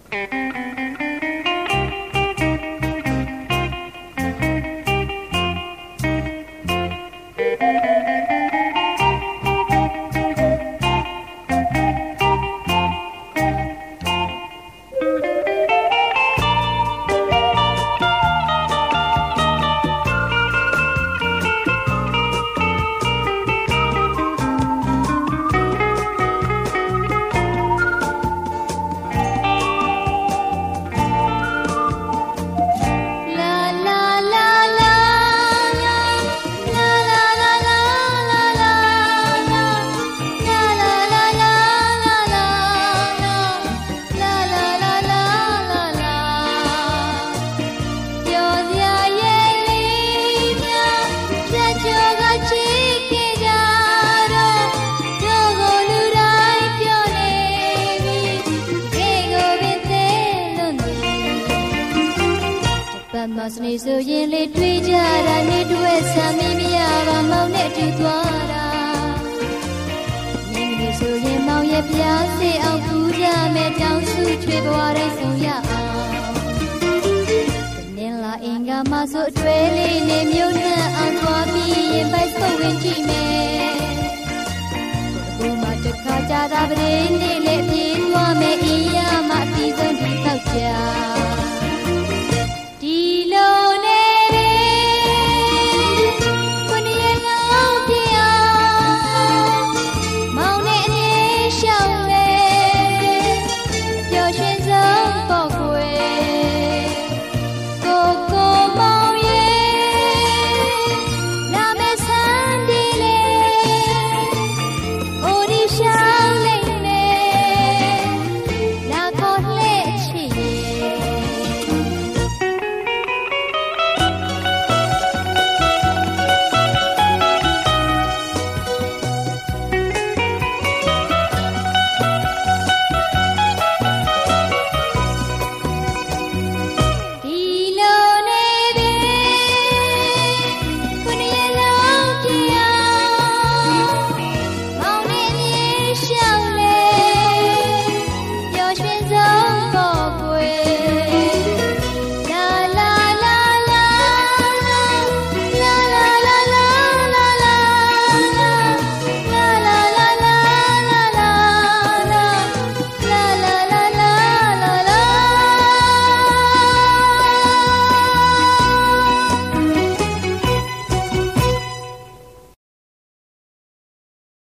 စနေဆိုရင်လေတွေ့ကြတာနေတွေ့ဆမ်းမီးမရပါမောင်နဲ့တူသွားတာနေမလို့ဆိုရင်မောင်ရဲ့ပြားစေအောင်ပူကြမယ်တောင်းစုချွေဘွားတိုင်းဆုံးရအောင်တနင်္လာအင်္ဂါမှဆိုအတွေ့လေးနေမျိုးနဲ့အောင်သွားပြီးရင်ပိုက်စုပ်ဝင်ကြည့်မယ်ကိုယ်မှတစ်ခါကြာတာပရင်းနေလေပြေးသွားမယ်အင်းရမှအတီးဆုံးဒီတော့ကြာ